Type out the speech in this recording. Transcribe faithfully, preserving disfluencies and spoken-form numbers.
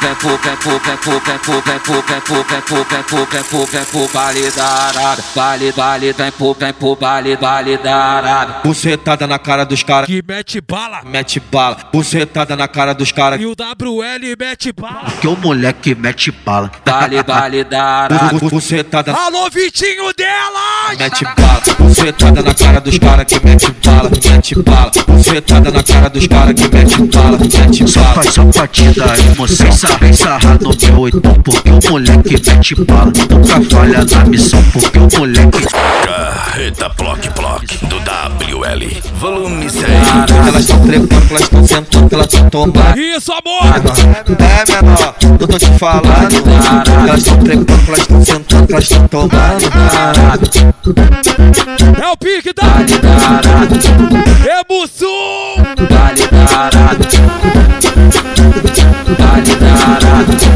vem pro, vem pro, vem pro, vem pro, vem pro, vem pro, vem pro, vem pro, vem pro, vem pro baile da Arábia. Baile, baile, vem pro, vem pro baile, baile da Arábia. Bucetada na cara dos caras que mete bala, mete bala. Bucetada na cara dos caras e o W L mete bala. Que o moleque mete bala. Baile, baile da Arábia. Bucetada. Alô, Vitinho delas! Mete bala. Bucetada na cara dos caras que mete bala, mete bala. Bucetada na cara dos caras que mete bala, mete bala. Faz só partida aí, moção. Vem sarrar no meu oitão, porque o moleque mete bala. Nunca falha na missão, porque o moleque. Carreta Ploc Ploc do W L, volume seis. Elas tão trepando, elas tão sentando, elas tão tombando. Isso, amor! É menor, eu tô te falando. Elas tão trepando, elas tão sentando, elas tão tombando. É o pique da é Mussum! Baile da Arábia. Baile da Arábia.